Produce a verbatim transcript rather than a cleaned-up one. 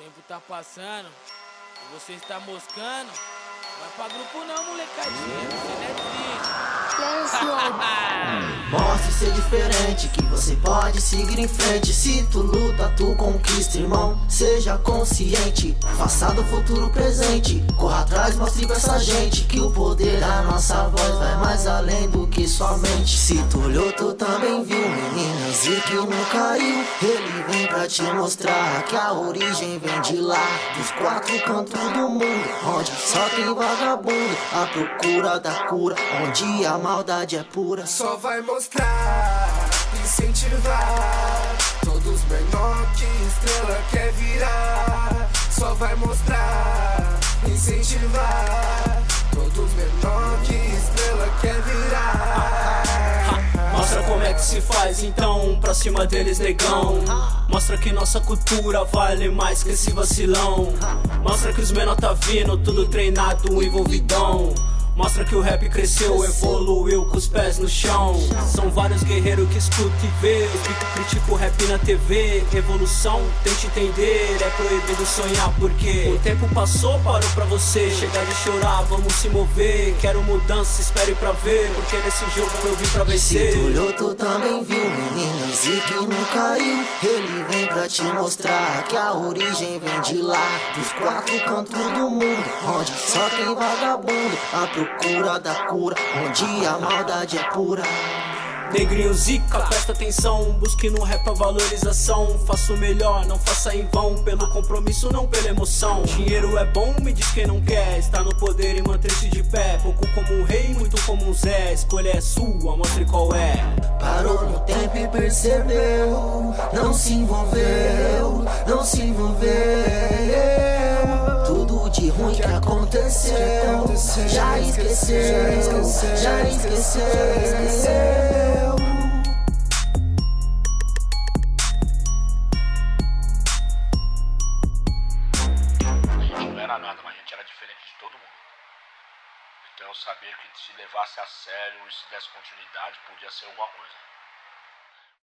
tempo tá passando e você está moscando. Vai pra grupo não, molecadinha, você não é triste. Mostre ser diferente, que você pode seguir em frente. Se tu luta, tu conquista, irmão. Seja consciente, faça do futuro presente. Corra atrás, mostre pra essa gente que o poder da nossa voz vai mais além do que somente. Se tu olhou, tu também viu, meninas, e que não caiu. Ele vem pra te mostrar que a origem vem de lá, dos quatro cantos do mundo, onde só tem vagabundo à procura da cura, onde a maldade é pura. Só vai mostrar, incentivar todos menor que estrela quer virar. Só vai mostrar, incentivar todos menor que estrela quer virar. Mostra como é que se faz então, pra cima deles negão. Mostra que nossa cultura vale mais que esse vacilão. Mostra que os menor tá vindo, tudo treinado, envolvidão. Mostra que o rap cresceu, evoluiu com os pés no chão. São vários guerreiros que escutam e vê. Os bico criticam o rap na T V. Evolução, tente entender, é proibido sonhar porque o tempo passou, parou pra você. Chegar de chorar, vamos se mover. Quero mudança, espere pra ver, porque nesse jogo eu vim pra vencer. Se tu olhou, tu também viu, meninas, e que não caiu. Ele vem pra te mostrar que a origem vem de lá, dos quatro cantos do mundo, onde só tem vagabundo à procura da cura, onde a maldade é pura. Negrinho zica, presta atenção, busque no rap a valorização. Faça o melhor, não faça em vão, pelo compromisso, não pela emoção. Dinheiro é bom, me diz quem não quer, está no poder e manter-se de pé. Pouco como um rei, muito como um Zé, escolha é sua, mostre qual é. Parou no tempo e percebeu, não se envolveu, não se envolveu. Tudo de ruim que aconteceu, já esqueceu, já esqueceu. Nada, mas a gente era diferente de todo mundo. Então eu sabia que se levasse a sério e se desse continuidade podia ser alguma coisa.